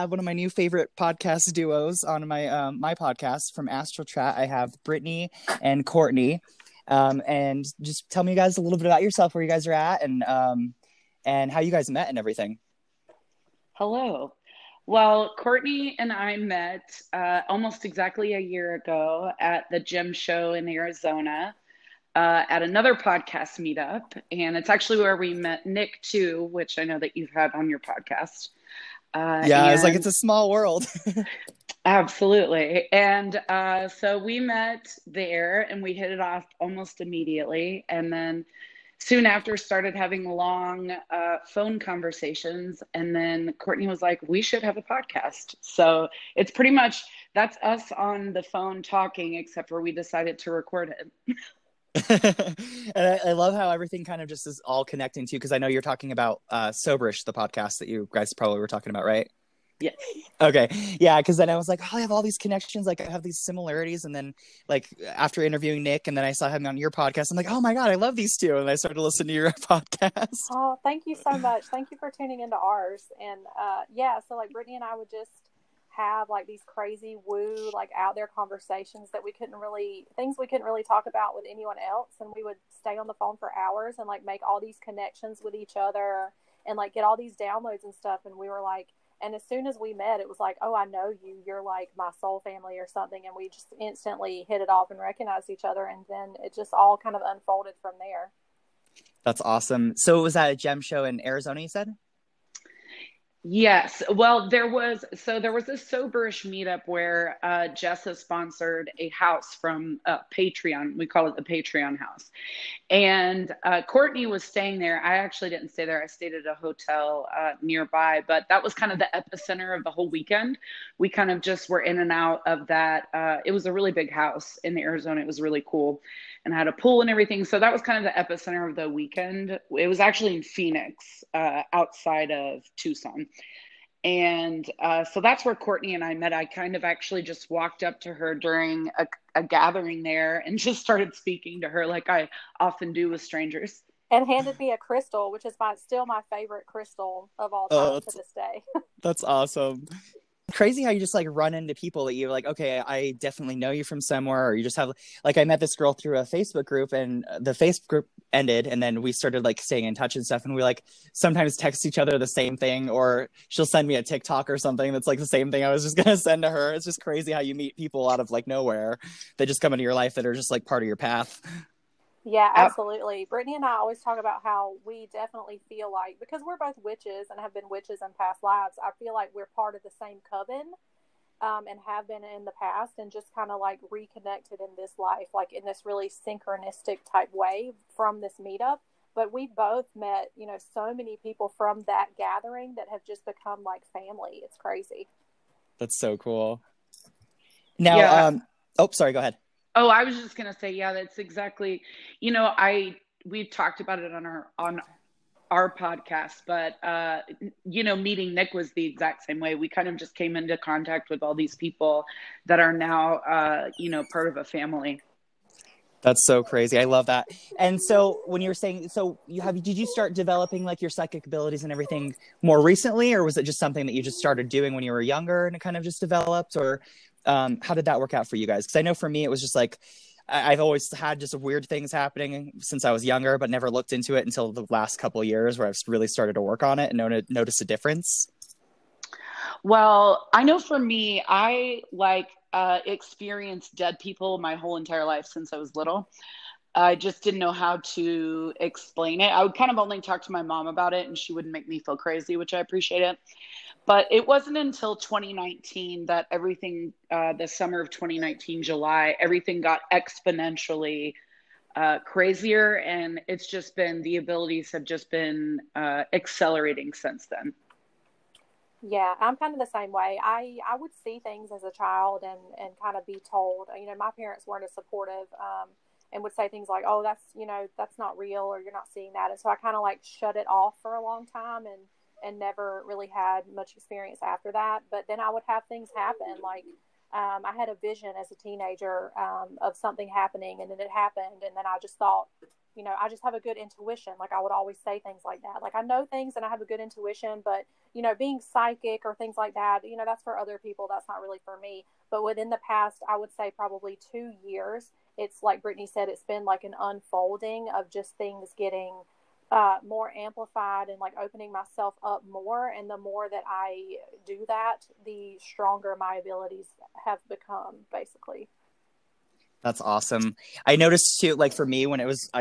have one of my new favorite podcast duos on my podcast from Astral Chat. I have Brittany and Courtney. And just tell me, you guys, a little bit about yourself, where you guys are at, and how you guys met and everything. Hello. Well, Courtney and I met almost exactly a year ago at the gym show in Arizona at another podcast meetup. And it's actually where we met Nick too, which I know that you've had on your podcast. Yeah, it's like And it's a small world. absolutely. And so we met there and we hit it off almost immediately. And then soon after started having long phone conversations. And then Courtney was like, we should have a podcast. So it's pretty much that's us on the phone talking, except for we decided to record it. And I love how everything kind of just is all connecting to you, because I know you're talking about Soberish, the podcast that you guys probably were talking about, right? Yes. Okay. Yeah, because then I was like, oh, I have all these connections, like I have these similarities. And then like after interviewing Nick and then I saw him on your podcast, I'm like, oh my God, I love these two. And I started listening to your podcast. Oh, thank you so much. Thank you for tuning into ours. And yeah, so like Brittany and I would just have like these crazy woo, like out there conversations that things we couldn't really talk about with anyone else. And we would stay on the phone for hours and like make all these connections with each other and like get all these downloads and stuff. And we were like, and as soon as we met, it was like, oh, I know you. You're like my soul family or something. And we just instantly hit it off and recognized each other. And then it just all kind of unfolded from there. That's awesome. So it was at a gem show in Arizona, you said? Yes. Well, there was a soberish meetup where Jessa sponsored a house from Patreon. We call it the Patreon house. And Courtney was staying there. I actually didn't stay there. I stayed at a hotel nearby, but that was kind of the epicenter of the whole weekend. We kind of just were in and out of that. It was a really big house in Arizona. It was really cool and had a pool and everything. So that was kind of the epicenter of the weekend. It was actually in Phoenix, outside of Tucson. And so that's where Courtney and I met. I kind of actually just walked up to her during a gathering there and just started speaking to her like I often do with strangers. And handed me a crystal, which is still my favorite crystal of all Oh, time to this day. that's awesome. Crazy how you just like run into people that you're like, okay, I definitely know you from somewhere, or you just have like, I met this girl through a Facebook group and the Facebook group ended and then we started like staying in touch and stuff, and we like sometimes text each other the same thing, or she'll send me a TikTok or something that's like the same thing I was just gonna send to her. It's just crazy how you meet people out of like nowhere that just come into your life that are just like part of your path. Yeah, absolutely. Brittany and I always talk about how we definitely feel like, because we're both witches and have been witches in past lives, I feel like we're part of the same coven, and have been in the past, and just kind of like reconnected in this life, like in this really synchronistic type way from this meetup. But we both met, so many people from that gathering that have just become like family. It's crazy. That's so cool. Now, Yeah. Oh, sorry, go ahead. Oh, I was just gonna say, yeah, that's exactly, we've talked about it on our podcast, but meeting Nick was the exact same way. We kind of just came into contact with all these people that are now part of a family. That's so crazy. I love that. And so when you're saying, did you start developing like your psychic abilities and everything more recently, or was it just something that you just started doing when you were younger and it kind of just developed, or how did that work out for you guys? Because I know for me, it was just like, I've always had just weird things happening since I was younger, but never looked into it until the last couple of years where I've really started to work on it and notice a difference. Well, I know for me, I experienced dead people my whole entire life since I was little. I just didn't know how to explain it. I would kind of only talk to my mom about it and she wouldn't make me feel crazy, which I appreciate it. But it wasn't until 2019 that everything, the summer of 2019, July, everything got exponentially crazier. And it's just been, the abilities have just been accelerating since then. Yeah, I'm kind of the same way. I would see things as a child and kind of be told, my parents weren't as supportive, and would say things like, oh, that's not real, or you're not seeing that. And so I kind of like shut it off for a long time and never really had much experience after that. But then I would have things happen. Like, I had a vision as a teenager, of something happening, and then it happened. And then I just thought, you know, I just have a good intuition. Like I would always say things like that. Like I know things and I have a good intuition, but you know, being psychic or things like that, you know, that's for other people. That's not really for me. But within the past, I would say probably 2 years, it's like Brittany said, it's been like an unfolding of just things getting more amplified and like opening myself up more. And the more that I do that, the stronger my abilities have become, basically. That's awesome. I noticed too, like for me, when it was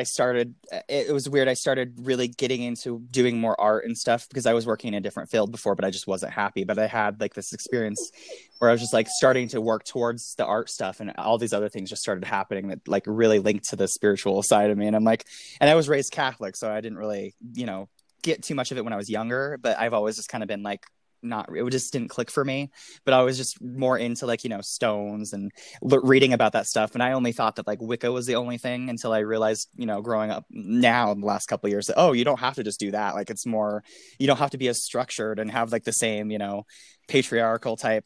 weird. I started really getting into doing more art and stuff because I was working in a different field before, but I just wasn't happy. But I had like this experience where I was just like starting to work towards the art stuff, and all these other things just started happening that like really linked to the spiritual side of me. And I'm like, and I was raised Catholic, so I didn't really, get too much of it when I was younger, but I've always just kind of been like, it just didn't click for me. But I was just more into like stones and reading about that stuff, and I only thought that like Wicca was the only thing until I realized, growing up now in the last couple of years, that you don't have to just do that. Like it's more, you don't have to be as structured and have like the same patriarchal type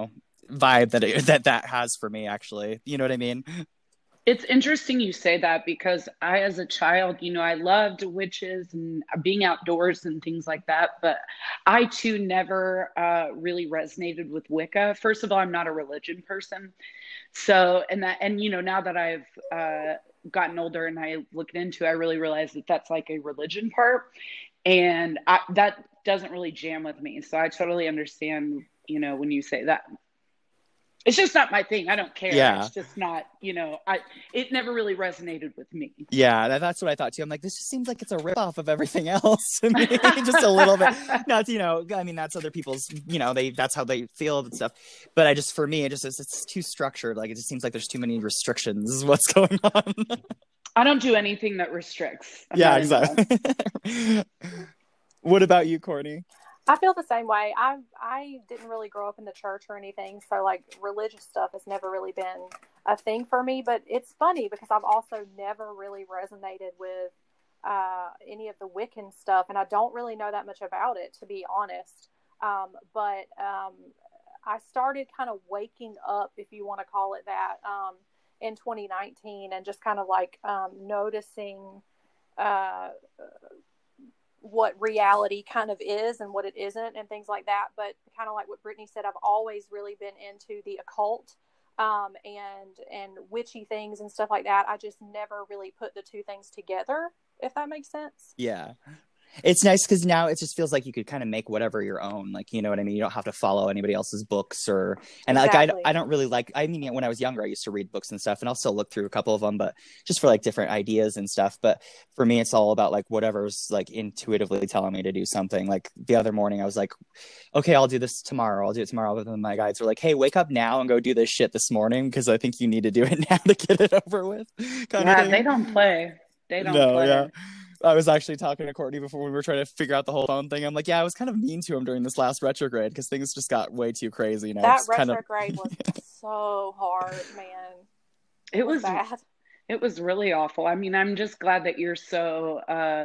vibe that has for me, actually. You know what I mean? It's interesting you say that, because I, as a child, I loved witches and being outdoors and things like that. But I too never really resonated with Wicca. First of all, I'm not a religion person. So, and now that I've gotten older and I look into it, I really realize that that's like a religion part. And that doesn't really jam with me. So I totally understand, when you say that. It's just not my thing. I don't care. Yeah. It's just not, it never really resonated with me. Yeah, that's what I thought too. I'm like, this just seems like it's a ripoff of everything else to me. Just a little bit. Not, I mean, that's other people's, that's how they feel and stuff. But for me, it's too structured. Like, it just seems like there's too many restrictions is what's going on. I don't do anything that restricts. Yeah, exactly. What about you, Courtney? I feel the same way. I didn't really grow up in the church or anything, so like religious stuff has never really been a thing for me. But it's funny because I've also never really resonated with any of the Wiccan stuff, and I don't really know that much about it, to be honest. But I started kind of waking up, if you want to call it that, in 2019, and just kind of like noticing what reality kind of is and what it isn't and things like that. But kind of like what Brittany said, I've always really been into the occult and witchy things and stuff like that. I just never really put the two things together, if that makes sense. Yeah. It's nice because now it just feels like you could kind of make whatever your own, like, you know what I mean? You don't have to follow anybody else's books Exactly. Like, I don't really like, I mean, when I was younger, I used to read books and stuff, and I'll still look through a couple of them, but just for like different ideas and stuff. But for me, it's all about like whatever's like intuitively telling me to do something. Like the other morning, I was like, okay, I'll do this tomorrow. I'll do it tomorrow. But then my guides were like, hey, wake up now and go do this shit this morning, because I think you need to do it now to get it over with. Yeah, they don't play. They don't play. Yeah. I was actually talking to Courtney before when we were trying to figure out the whole phone thing. I'm like, yeah, I was kind of mean to him during this last retrograde because things just got way too crazy. That retrograde was so hard, man. It was bad. It was really awful. I mean, I'm just glad that you're so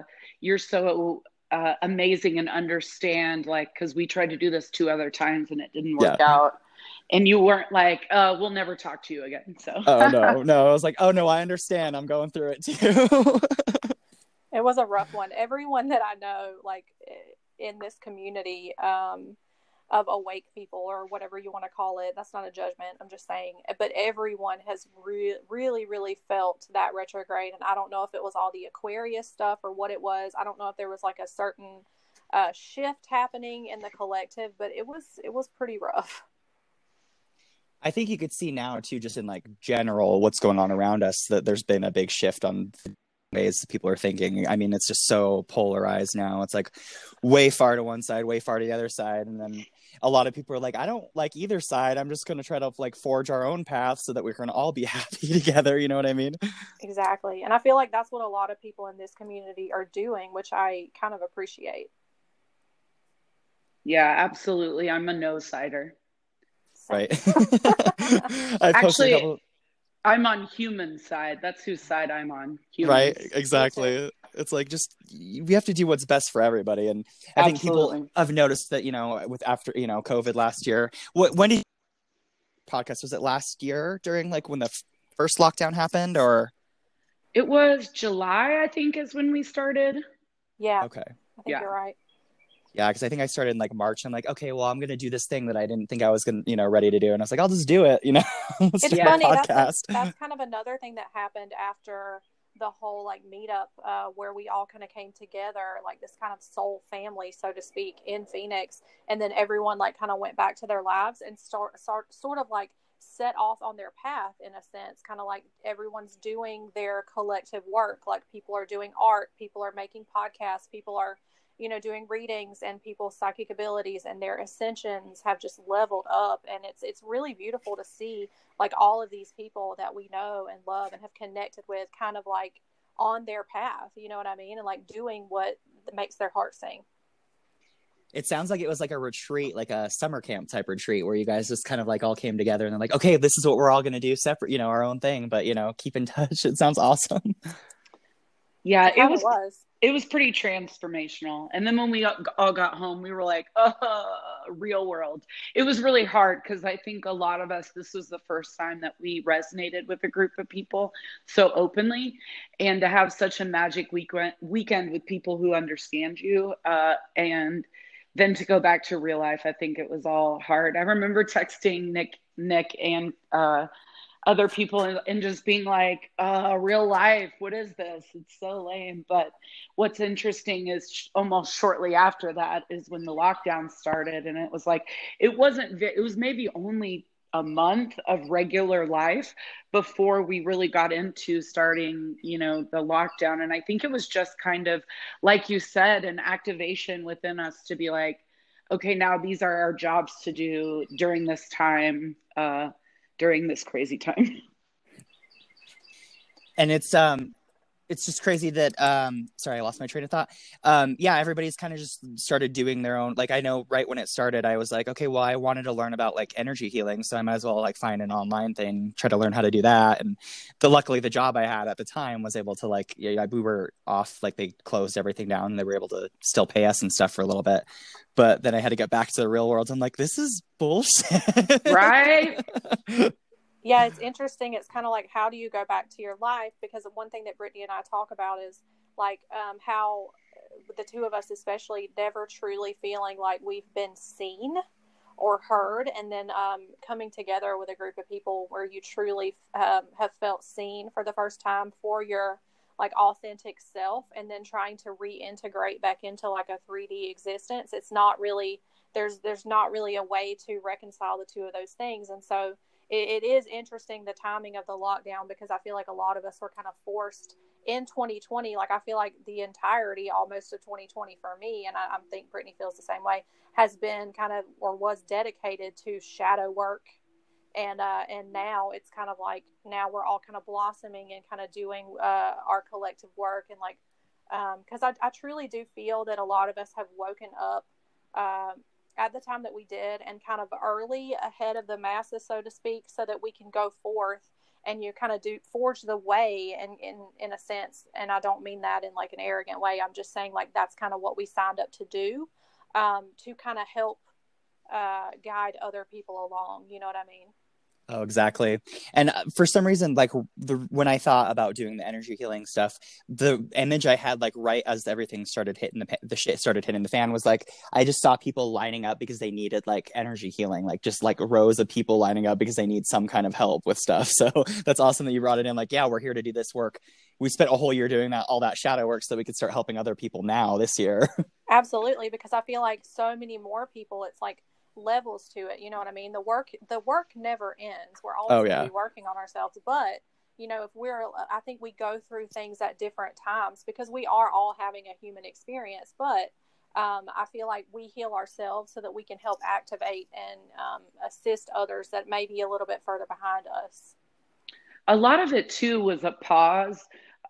amazing and understand, like, because we tried to do this 2 other times and it didn't work out. And you weren't like, we'll never talk to you again. So. Oh, no. I was like, oh, no, I understand. I'm going through it too. It was a rough one. Everyone that I know, like in this community of awake people or whatever you want to call it, that's not a judgment. I'm just saying, but everyone has really, really felt that retrograde. And I don't know if it was all the Aquarius stuff or what it was. I don't know if there was like a certain shift happening in the collective, but it was pretty rough. I think you could see now too, just in like general what's going on around us, that there's been a big shift on ways people are thinking. I mean, it's just so polarized now. It's like way far to one side, way far to the other side. And then a lot of people are like, I don't like either side. I'm just going to try to like forge our own path so that we're going to all be happy together. You know what I mean? Exactly. And I feel like that's what a lot of people in this community are doing, which I kind of appreciate. Yeah, absolutely. I'm a no-sider. Right. Actually, I'm on human side. That's whose side I'm on. Humans. Right. Exactly. It's like, just, we have to do what's best for everybody. And I think people have noticed that, with after, COVID last year, when did podcast, was it last year during like when the first lockdown happened, or? It was July, I think, is when we started. Yeah, Okay. I think Yeah. you're right. Yeah, because I think I started in like March. I'm like, okay, well, I'm gonna do this thing that I didn't think I was gonna, ready to do, and I was like, I'll just do it, Let's It's start a funny. podcast. That's kind of another thing that happened after the whole like meetup, where we all kind of came together, like this kind of soul family, so to speak, in Phoenix, and then everyone like kind of went back to their lives and sort of like set off on their path in a sense, kind of like everyone's doing their collective work. Like people are doing art, people are making podcasts, people are doing readings, and people's psychic abilities and their ascensions have just leveled up. And it's really beautiful to see like all of these people that we know and love and have connected with kind of like on their path, you know what I mean? And like doing what makes their heart sing. It sounds like it was like a retreat, like a summer camp type retreat where you guys just kind of like all came together and then like, okay, this is what we're all going to do separate, our own thing, but keep in touch. It sounds awesome. Yeah, It kind of was. It was pretty transformational. And then when we all got home, we were like, real world. It was really hard because I think a lot of us, this was the first time that we resonated with a group of people so openly. And to have such a magic weekend with people who understand you, and then to go back to real life, I think it was all hard. I remember texting Nick and other people and just being like, real life, what is this? It's so lame. But what's interesting is almost shortly after that is when the lockdown started. And it was like, it was maybe only a month of regular life before we really got into starting, the lockdown. And I think it was just kind of, like you said, an activation within us to be like, okay, now these are our jobs to do during this time, during this crazy time. And it's just crazy that sorry, I lost my train of thought. Yeah, everybody's kind of just started doing their own, like I know right when it started I was like, okay, well, I wanted to learn about like energy healing, so I might as well like find an online thing, try to learn how to do that. And luckily the job I had at the time was able to like, yeah, we were off, like they closed everything down and they were able to still pay us and stuff for a little bit. But then I had to get back to the real world. I'm like, this is bullshit. Right? Yeah, it's interesting. It's kind of like, how do you go back to your life? Because one thing that Brittany and I talk about is like how the two of us especially never truly feeling like we've been seen or heard, and then coming together with a group of people where you truly have felt seen for the first time for your like authentic self, and then trying to reintegrate back into like a 3D existence. It's not really, there's not really a way to reconcile the two of those things. And so it is interesting the timing of the lockdown, because I feel like a lot of us were kind of forced in 2020. Like I feel like the entirety almost of 2020 for me, and I think Brittany feels the same way, has been kind of, or was dedicated to shadow work. And now it's kind of like, now we're all kind of blossoming and kind of doing our collective work. And like, because I truly do feel that a lot of us have woken up at the time that we did, and kind of early ahead of the masses, so to speak, so that we can go forth and you kind of do forge the way, and in a sense. And I don't mean that in like an arrogant way. I'm just saying like that's kind of what we signed up to do, to kind of help guide other people along. You know what I mean? Oh, exactly. And for some reason, like when I thought about doing the energy healing stuff, the image I had like right as everything started hitting the shit started hitting the fan was like, I just saw people lining up because they needed like energy healing, like just like rows of people lining up because they need some kind of help with stuff. So that's awesome that you brought it in. Like, yeah, we're here to do this work. We spent a whole year doing that, all that shadow work, so we could start helping other people now this year. Absolutely. Because I feel like so many more people, it's like levels to it. You know what I mean? The work never ends. We're always going to be working on ourselves. But, you know, I think we go through things at different times because we are all having a human experience. But I feel like we heal ourselves so that we can help activate and assist others that may be a little bit further behind us. A lot of it too was a pause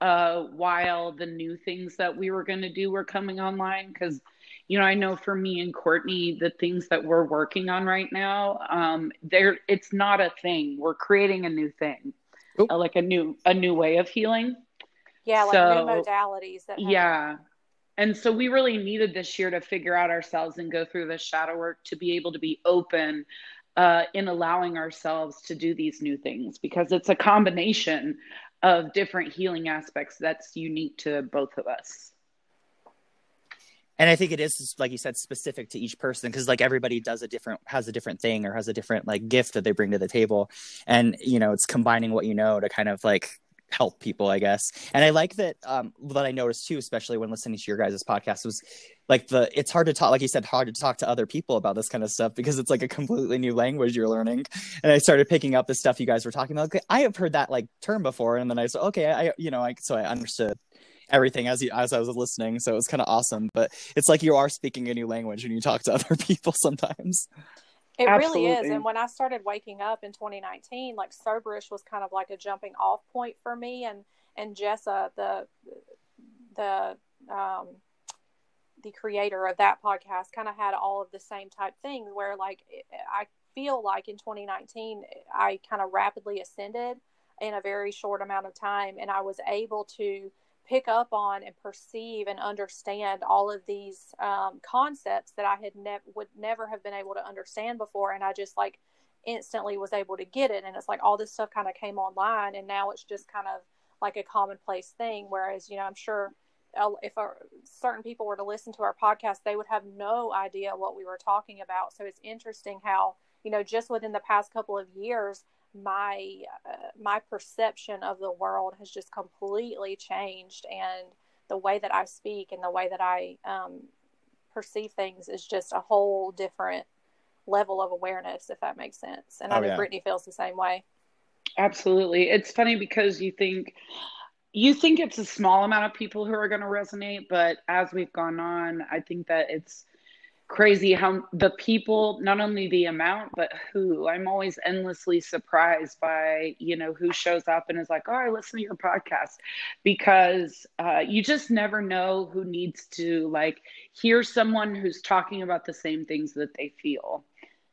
while the new things that we were going to do were coming online. Because, you know, I know for me and Courtney, the things that we're working on right now, it's not a thing. We're creating a new thing, like a new way of healing. Yeah, like new modalities. Yeah. And so we really needed this year to figure out ourselves and go through the shadow work to be able to be open in allowing ourselves to do these new things, because it's a combination of different healing aspects that's unique to both of us. And I think it is, like you said, specific to each person, because like everybody has a different thing or has a different like gift that they bring to the table. And, you know, it's combining what you know to kind of like help people, I guess. And I like that, that I noticed too, especially when listening to your guys' podcast, was like it's hard to talk, like you said, hard to talk to other people about this kind of stuff because it's like a completely new language you're learning. And I started picking up the stuff you guys were talking about. Like, I have heard that like term before. And then I said, okay, so I understood everything as I was listening. So it was kind of awesome. But it's like you are speaking a new language when you talk to other people sometimes. It Absolutely. really is. And when I started waking up in 2019, like Soberish was kind of like a jumping off point for me. And Jessa, the creator of that podcast, kind of had all of the same type things where like, I feel like in 2019, I kind of rapidly ascended in a very short amount of time. And I was able to pick up on and perceive and understand all of these concepts that I had would never have been able to understand before. And I just like instantly was able to get it. And it's like all this stuff kind of came online, and now it's just kind of like a commonplace thing. Whereas, you know, I'm sure if certain people were to listen to our podcast, they would have no idea what we were talking about. So it's interesting how, you know, just within the past couple of years, my perception of the world has just completely changed, and the way that I speak and the way that I perceive things is just a whole different level of awareness, if that makes sense. And I know Brittany feels the same way. Absolutely. It's funny because you think it's a small amount of people who are going to resonate, but as we've gone on, I think that it's crazy how the people, not only the amount, but who. I'm always endlessly surprised by, you know, who shows up and is like, oh, I listen to your podcast, because you just never know who needs to like hear someone who's talking about the same things that they feel.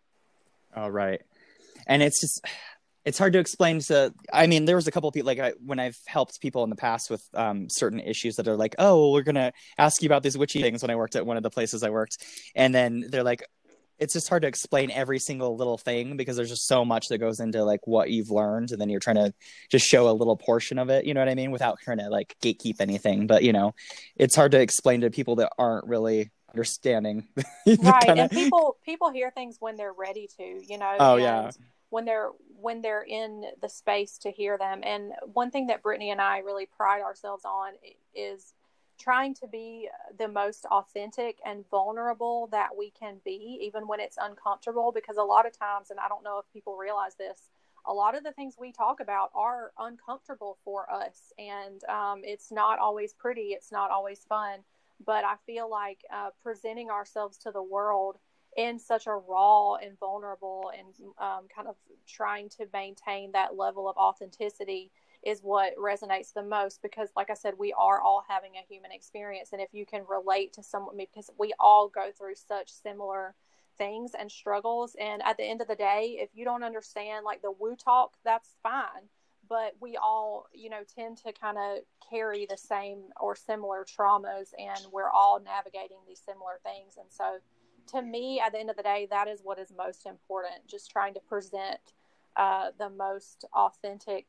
Oh, right. And it's hard to explain to, I mean, there was a couple of people, like when I've helped people in the past with certain issues that are like, oh, well, we're going to ask you about these witchy things when I worked at one of the places I worked. And then they're like, it's just hard to explain every single little thing because there's just so much that goes into like what you've learned. And then you're trying to just show a little portion of it, you know what I mean? Without trying to like gatekeep anything. But, you know, it's hard to explain to people that aren't really understanding. Right. And people hear things when they're ready to, you know. Oh, yeah. When they're in the space to hear them. And one thing that Brittany and I really pride ourselves on is trying to be the most authentic and vulnerable that we can be, even when it's uncomfortable, because a lot of times, and I don't know if people realize this, a lot of the things we talk about are uncomfortable for us. And it's not always pretty. It's not always fun. But I feel like presenting ourselves to the world in such a raw and vulnerable and kind of trying to maintain that level of authenticity is what resonates the most, because like I said, we are all having a human experience. And if you can relate to someone, because we all go through such similar things and struggles. And at the end of the day, if you don't understand like the woo talk, that's fine. But we all, you know, tend to kind of carry the same or similar traumas, and we're all navigating these similar things. And so to me, at the end of the day, that is what is most important. Just trying to present the most authentic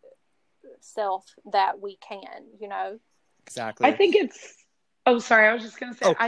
self that we can, you know? Exactly. I think I was just going to say,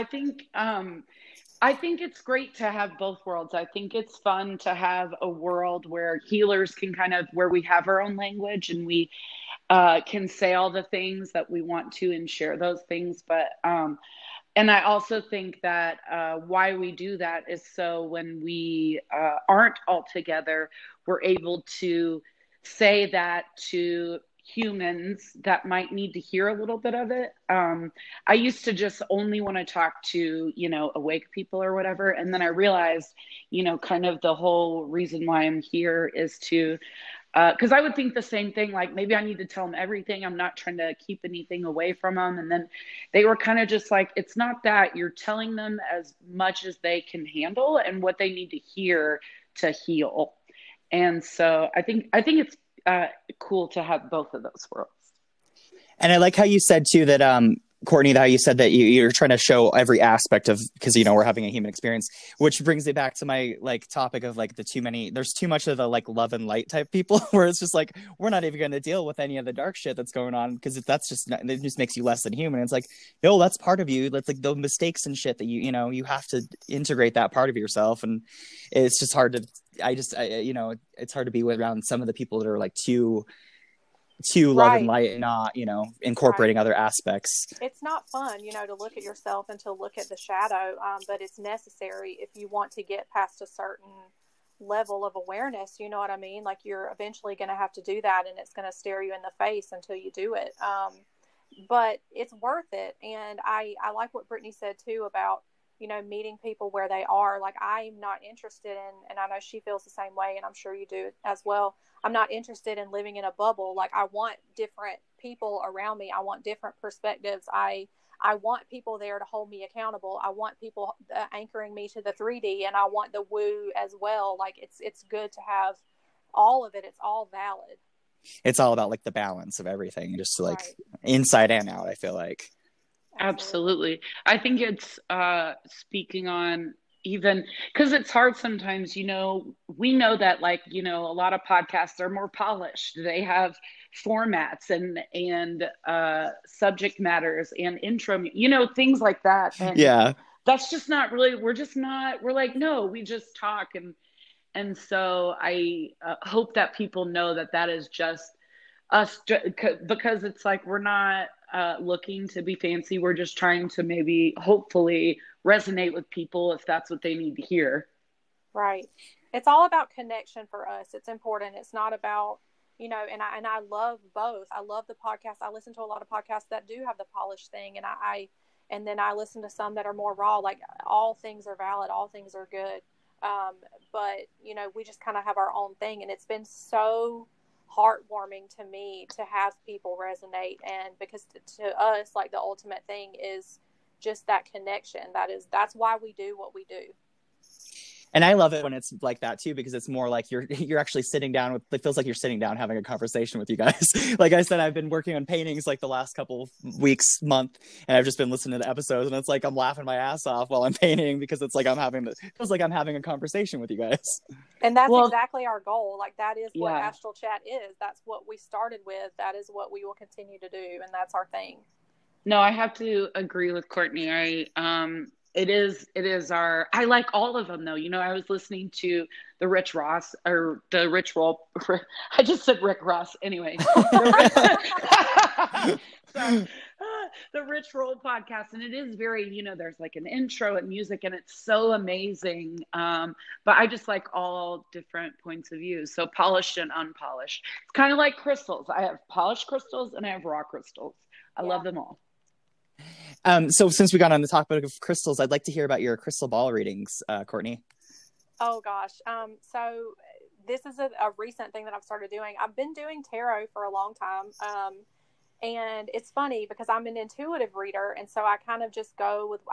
I think it's great to have both worlds. I think it's fun to have a world where healers can where we have our own language and we can say all the things that we want to and share those things. But, and I also think that why we do that is so when we aren't all together, we're able to say that to humans that might need to hear a little bit of it. I used to just only want to talk to, awake people or whatever. And then I realized, kind of the whole reason why I'm here is to, because I would think the same thing, like maybe I need to tell them everything. I'm not trying to keep anything away from them. And then they were kind of just like, it's not that, you're telling them as much as they can handle and what they need to hear to heal. And so I think it's cool to have both of those worlds. And I like how you said too that Courtney, that you said that you're trying to show every aspect of, because, you know, we're having a human experience, which brings me back to my like topic of like there's too much of the like love and light type people where it's just like, we're not even going to deal with any of the dark shit that's going on because that's just not, it just makes you less than human. It's like, no, that's part of you. That's like the mistakes and shit that you know, you have to integrate that part of yourself. And it's just hard to, you know, it's hard to be around some of the people that are like too love and light and not, you know, incorporating other aspects. It's not fun, you know, to look at yourself and to look at the shadow, but it's necessary if you want to get past a certain level of awareness, you know what I mean? Like, you're eventually going to have to do that, and it's going to stare you in the face until you do it. But it's worth it. And I like what Brittany said too about, you know, meeting people where they are. Like, I'm not interested in, and I know she feels the same way, and I'm sure you do as well, I'm not interested in living in a bubble. Like, I want different people around me. I want different perspectives. I want people there to hold me accountable. I want people anchoring me to the 3D, and I want the woo as well. Like, it's good to have all of it. It's all valid. It's all about like the balance of everything, just like inside and out, I feel like. Absolutely. I think it's speaking on, even because it's hard sometimes, you know, we know that, like, you know, a lot of podcasts are more polished. They have formats and subject matters and intro, you know, things like that. And that's just not really, we're like, no, we just talk. And so I hope that people know that is just us, because it's like, we're not looking to be fancy. We're just trying to maybe hopefully resonate with people if that's what they need to hear. Right. It's all about connection for us. It's important. It's not about, you know, and I love both. I love the podcast. I listen to a lot of podcasts that do have the polished thing, and then I listen to some that are more raw. Like, all things are valid. All things are good. But, you know, we just kind of have our own thing, and it's been so heartwarming to me to have people resonate. And because to us, like, the ultimate thing is just that connection. That's why we do what we do. And I love it when it's like that too, because it's more like you're actually sitting down with, it feels like you're sitting down having a conversation with you guys. Like I said, I've been working on paintings like the last couple weeks, month, and I've just been listening to the episodes, and it's like I'm laughing my ass off while I'm painting, because it's like it feels like I'm having a conversation with you guys. And that's exactly our goal. Like, that is what Astral Chat is. That's what we started with. That is what we will continue to do, and that's our thing. No, I have to agree with Courtney. It is our, I like all of them though. You know, I was listening to the Rich Ross, or the Rich Roll. I just said Rick Ross. Anyway, the Rich Roll podcast. And it is very, you know, there's like an intro and music, and it's so amazing. But I just like all different points of view. So polished and unpolished. It's kind of like crystals. I have polished crystals and I have raw crystals. I love them all. So since we got on the topic of crystals, I'd like to hear about your crystal ball readings, Courtney. Oh gosh. So this is a recent thing that I've started doing. I've been doing tarot for a long time. And it's funny because I'm an intuitive reader. And so I kind of just go with,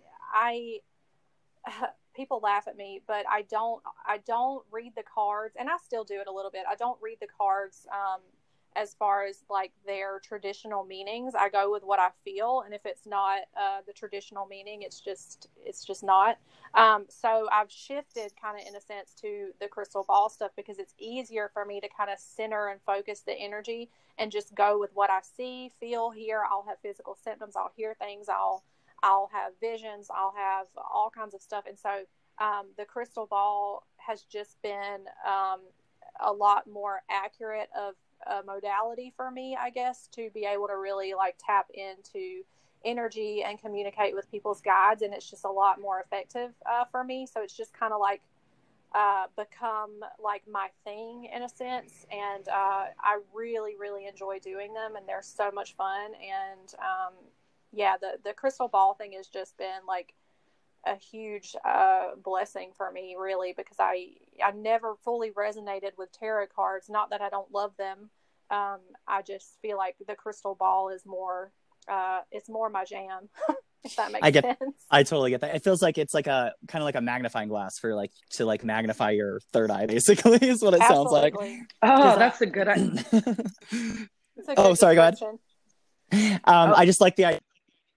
people laugh at me, but I don't read the cards, and I still do it a little bit. I don't read the cards, as far as like their traditional meanings. I go with what I feel, and if it's not the traditional meaning, it's just not. So I've shifted kind of in a sense to the crystal ball stuff, because it's easier for me to kind of center and focus the energy and just go with what I see, feel, hear. I'll have physical symptoms. I'll hear things. I'll have visions. I'll have all kinds of stuff. And so the crystal ball has just been a lot more accurate of a modality for me, I guess, to be able to really like tap into energy and communicate with people's guides. And it's just a lot more effective for me. So it's just kind of like become like my thing in a sense. And I really, really enjoy doing them, and they're so much fun. And the crystal ball thing has just been like a huge blessing for me, really, because I never fully resonated with tarot cards. Not that I don't love them. I just feel like the crystal ball is more, it's more my jam. If that makes sense. I totally get that. It feels like it's like a kind of like a magnifying glass for like to like magnify your third eye, basically, is what it sounds like. Oh, that's a good idea. Sorry, go ahead. I just like the idea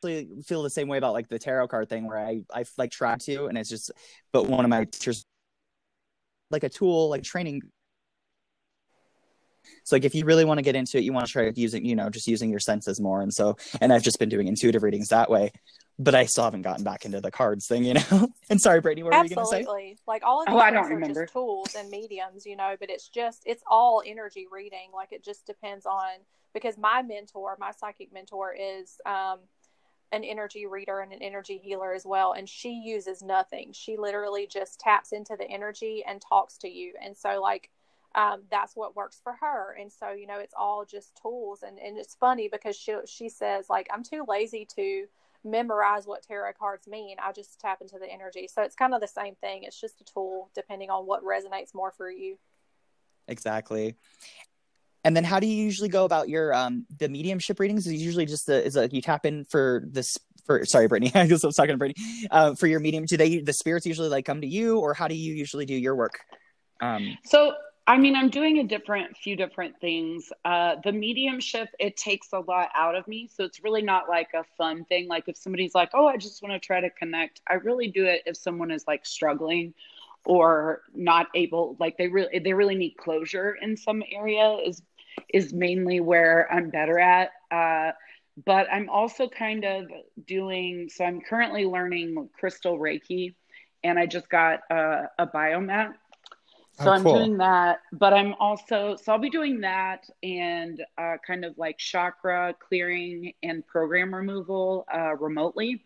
actually feel the same way about like the tarot card thing, where I like try to, and it's just, but one of my teachers, like a tool, like training. So like if you really want to get into it, you want to try using, just using your senses more. And so, and I've just been doing intuitive readings that way, but I still haven't gotten back into the cards thing, And sorry, Brittany, what were you going to say? Absolutely. Like all of these things are just tools and mediums, but it's all energy reading. Like it just depends on, because my psychic mentor is an energy reader and an energy healer as well. And she uses nothing. She literally just taps into the energy and talks to you. And so like, that's what works for her. And so, it's all just tools. And it's funny because she says like, I'm too lazy to memorize what tarot cards mean. I just tap into the energy. So it's kind of the same thing. It's just a tool depending on what resonates more for you. Exactly. And then how do you usually go about your the mediumship readings? Is it usually just you tap in sorry, Brittany, I guess I was talking to Brittany, for your medium. Do the spirits usually like come to you, or how do you usually do your work? So I mean, I'm doing a few different things. The mediumship, it takes a lot out of me. So it's really not like a fun thing. Like if somebody's like, oh, I just want to try to connect. I really do it if someone is like struggling or not able, like they really need closure in some area is mainly where I'm better at. But I'm also kind of so I'm currently learning crystal Reiki, and I just got a biomat. So I'm doing that, but I'll be doing that and kind of like chakra clearing and program removal remotely.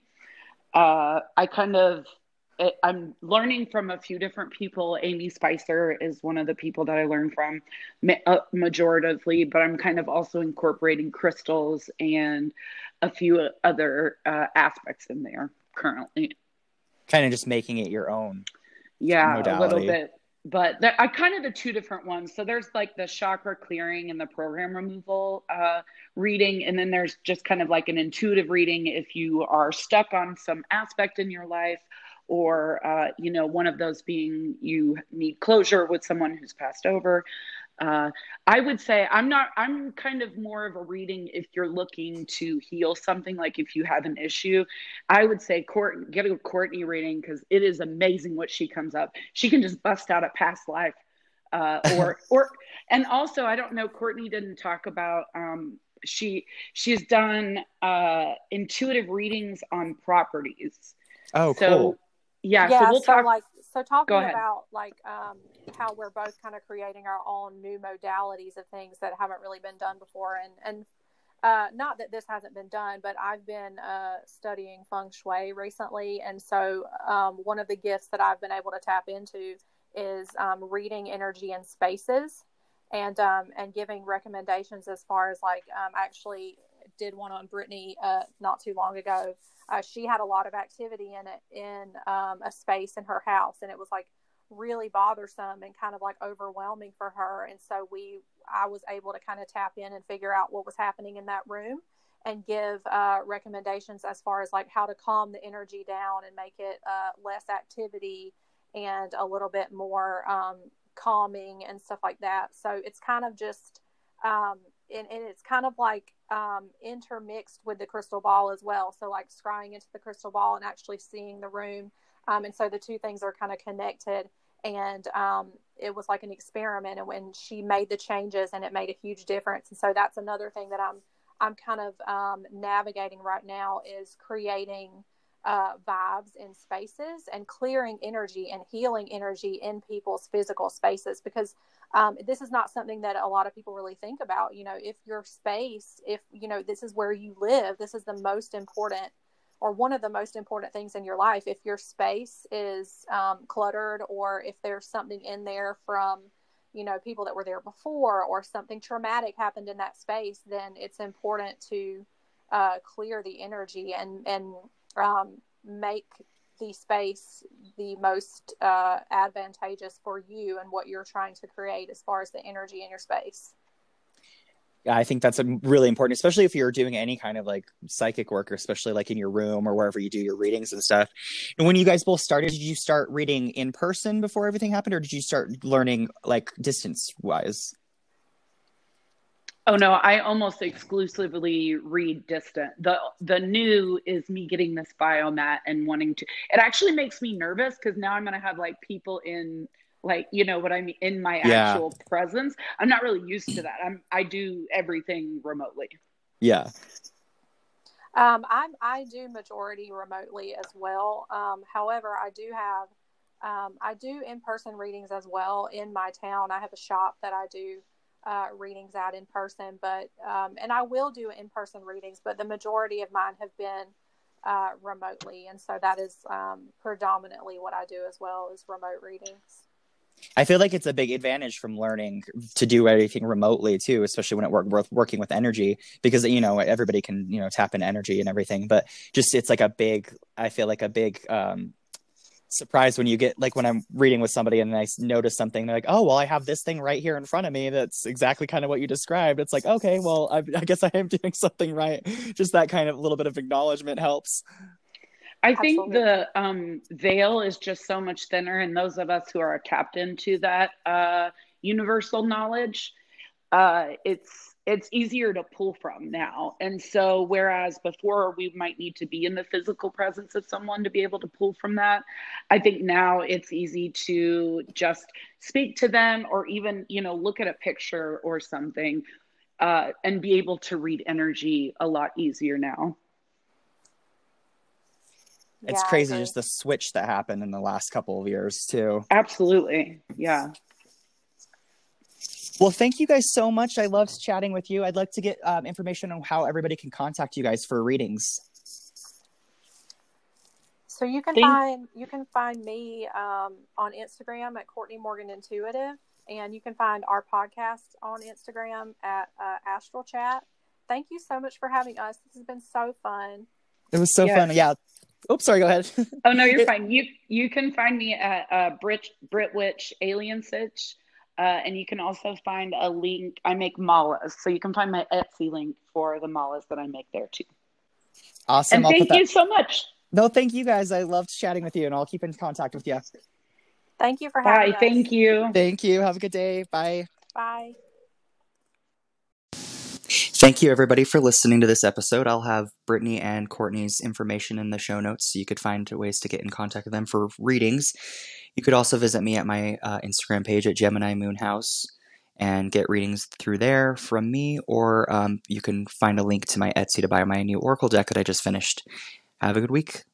I'm learning from a few different people. Amy Spicer is one of the people that I learned from majoritively, but I'm kind of also incorporating crystals and a few other aspects in there currently. Kind of just making it your own. Yeah, modality. A little bit. But I kind of the two different ones. So there's like the chakra clearing and the program removal reading. And then there's just kind of like an intuitive reading if you are stuck on some aspect in your life, or, one of those being you need closure with someone who's passed over. I would say I'm kind of more of a reading if you're looking to heal something, like if you have an issue. I would say get a Courtney reading, because it is amazing what she comes up. She can just bust out a past life. And also, I don't know, Courtney didn't talk about, she's done intuitive readings on properties. Oh, cool. Yeah, so we'll talk. Talking about like how we're both kind of creating our own new modalities of things that haven't really been done before, and not that this hasn't been done, but I've been studying feng shui recently, and so one of the gifts that I've been able to tap into is reading energy in spaces, and giving recommendations as far as like I actually did one on Brittany not too long ago. She had a lot of activity in a space in her house, and it was like really bothersome and kind of like overwhelming for her. And so I was able to kind of tap in and figure out what was happening in that room, and give recommendations as far as like how to calm the energy down and make it less activity and a little bit more calming and stuff like that. So it's kind of just and it's kind of like intermixed with the crystal ball as well. So like scrying into the crystal ball and actually seeing the room. And so the two things are kind of connected. And it was like an experiment. And when she made the changes, and it made a huge difference. And so that's another thing that I'm kind of navigating right now, is creating vibes in spaces and clearing energy and healing energy in people's physical spaces, because this is not something that a lot of people really think about. If your space, if this is where you live, this is the most important, or one of the most important things in your life. If your space is cluttered, or if there's something in there from people that were there before, or something traumatic happened in that space, then it's important to clear the energy and make the space the most advantageous for you and what you're trying to create as far as the energy in your space. Yeah, I think that's really important, especially if you're doing any kind of like psychic work, or especially like in your room or wherever you do your readings and stuff. And when you guys both started, did you start reading in person before everything happened, or did you start learning like distance wise? Oh no, I almost exclusively read distant. The new is me getting this biomat and wanting to. It actually makes me nervous because now I'm gonna have like people in, like, you know what I mean, in my Yeah. actual presence. I'm not really used to that. I do everything remotely. Yeah. I do majority remotely as well. However, I do in person readings as well in my town. I have a shop that I do readings at in person, but and I will do in person readings, but the majority of mine have been remotely, and so that is predominantly what I do as well is remote readings. I feel like it's a big advantage from learning to do everything remotely too, especially when working with energy, because everybody can tap into energy and everything. But just it's like a big, I feel like a big surprise when you get like when I'm reading with somebody and I notice something, they're like, oh well, I have this thing right here in front of me that's exactly kind of what you described. It's like, okay, well, I guess I am doing something right. Just that kind of little bit of acknowledgement helps. I think Absolutely. the veil is just so much thinner, and those of us who are tapped into that universal knowledge, it's easier to pull from now. And so, whereas before we might need to be in the physical presence of someone to be able to pull from that, I think now it's easy to just speak to them, or even look at a picture or something, and be able to read energy a lot easier now. It's Yeah, I crazy agree. just the switch that happened in the last couple of years too. Absolutely, yeah. Well, thank you guys so much. I loved chatting with you. I'd like to get information on how everybody can contact you guys for readings. So Think you can find me on Instagram at Courtney Morgan Intuitive, and you can find our podcast on Instagram at Astral Chat. Thank you so much for having us. This has been so fun. It was so fun. yes. Yeah. Oops, sorry. Go ahead. Oh no, you're It- fine. You can find me at Brit Witch Alien Sitch, and you can also find a link. I make malas, so you can find my Etsy link for the malas that I make there too. awesome. And I'll put thank that. you so much. No, thank you guys. I loved chatting with you, and I'll keep in contact with you. Thank you for Bye. having us. Thank you. Thank you. Have a good day. Bye. Bye. Thank you, everybody, for listening to this episode. I'll have Brittany and Courtney's information in the show notes so you could find ways to get in contact with them for readings. You could also visit me at my Instagram page at Gemini Moonhouse and get readings through there from me, or you can find a link to my Etsy to buy my new Oracle deck that I just finished. Have a good week.